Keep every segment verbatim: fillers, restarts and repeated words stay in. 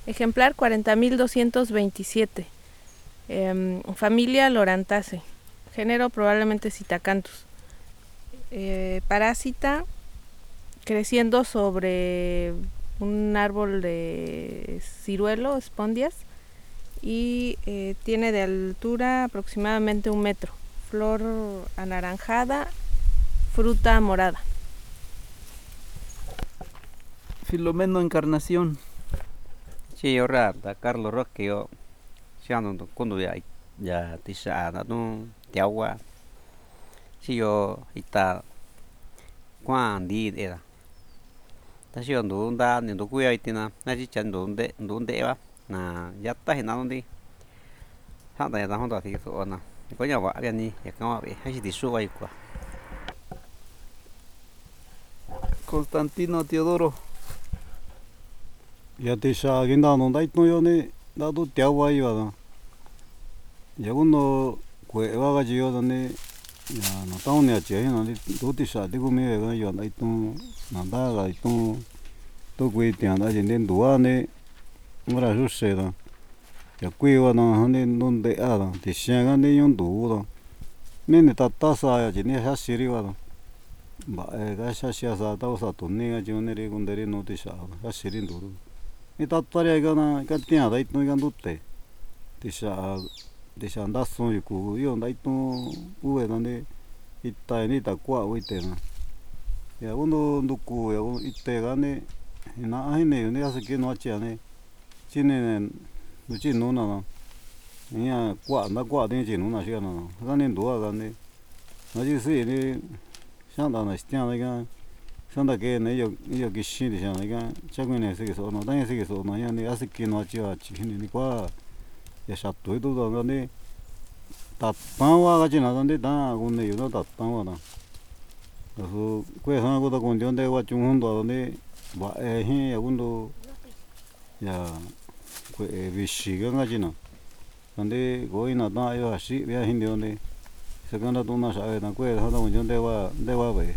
Ejemplar cuarenta mil doscientos veintisiete. Eh, familia Lorantaceae. Género probablemente Psittacanthus. Eh, parásita creciendo sobre un árbol de ciruelo, espondias, y eh, tiene de altura aproximadamente un metro. Flor anaranjada, fruta morada. Filomeno Encarnación. Sí, ahora da Carlos Roque yo ya no cuando ya ya tisa na no te agua. Sí yo ita quan di era. Ta sí ndo nda ni ndo kuya itina na chi chan ndo nde ndo nde ba na ya ta hina ndo ha da da hondo ti so na ko nya wa ga ni ya ka be ha si ti su wa ikwa. Constantino Teodoro. Ya te sa ginda no dai no yo ne da do te agua iba da. Ya uno kue wa ga yo da ne ya no ta un ya che no do te sa de ko me ga yo dai to na da ga to to kue te anda je den do ne ngora ju se da. Ya kue wa na ne no de a da te sha ga ne yon do da. Ne ne ta ta sa ya je ne ha siri wa da. Ba ga sha sha sa ta sa to ne ga je ne re gun de re no te sa ha siri do. E tattare ga na ka tia dai to ga ndutte ti sa ti sa ndasso yu ku io dai to u e ne itta ni ta kwa u ite na ya uno nduku ya ite ga ne na ai ne ne asa ke no cha ne chi ne nu chi no na na ya kwa na kwa de chi no na shi na ga ne ndo ga ne na ji si ni sha da na stia ga sanda que ne yo yo que shi de ya ga cha ko ne se que so no da se que so no ya ne hace que no cha chi ni kwa ya sha to do da ne ta ta wa ga chi na da ne da go ne yo da ta wa na so que sa go da con de de wa chung hon do ne ba e he ya undo ya que vi shi ga ga chi na ande go ina da yo shi ya hin de ne se ga na do na sa na que sa da con de wa de wa ve.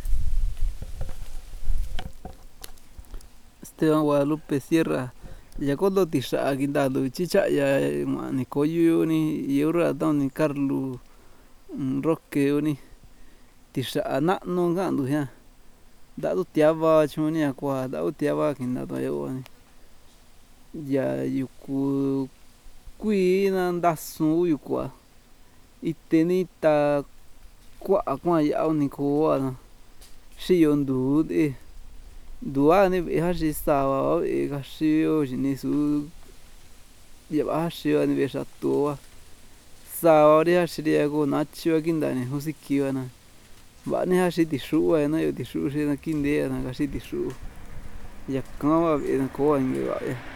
Esteban Guadalupe Sierra. Ya cuando te sa guindado chicha ya ni coyo ni yura don ni Carlos Roque ni te sa na no gando ya. Da do tiava chuni akwa da do tiava guindado yo ni. Ya yuku kui na ndasu yukwa. Iteni ta kwa kwa ya ni ko na. Si yondu de dua ni be ha shi sa e ga shi o ni su ya ba shi ni be sa to sa ri ha shi ya go na chi wa kin da ni hu si ki wa na ba ni ha shi ti shu wa na yo ti shu shi na kin de na ga shi ti shu ya ka wa be na ko wa ni ba ya